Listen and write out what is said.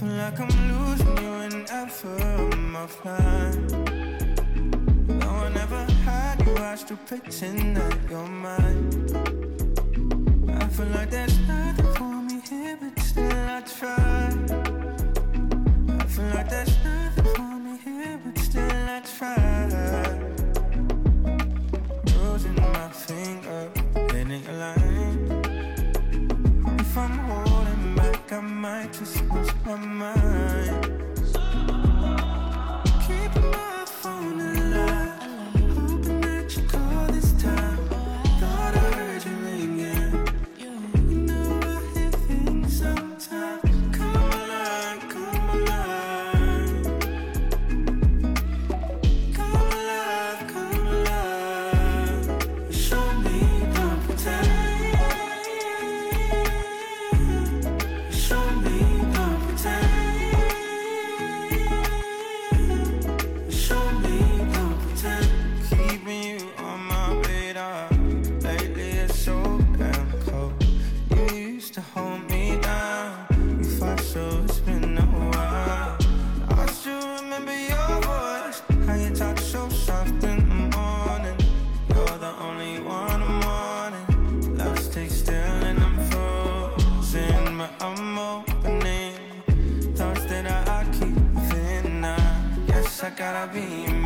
feel like I'm losing you whenever I'm offline. No one ever had you, I still pretend that you're mine. I feel like there's nothing for me here, but still I try. I feel like there's nothing for me here, but still I try. Losing my finger, hitting a line. If I'm holding back, I might just lose my mind. Keeping my phone alive, hoping that you call this time. Thought I heard you ringing. You know I hear things sometimes. Come alive, come alive. Come alive, come alive. Show me, don't pretend. Show me, don't pretend. Show me, don't pretend. Keeping you on my radar. Lately it's so damn cold. You used to hold me down. You fought so it's been a while. I still remember your voice. How you talk so soft in the morning. You're the only one I'm wanting. Love sticks still and I'm frozen, but I'm opening. Thoughts that I keep within. I guess I gotta be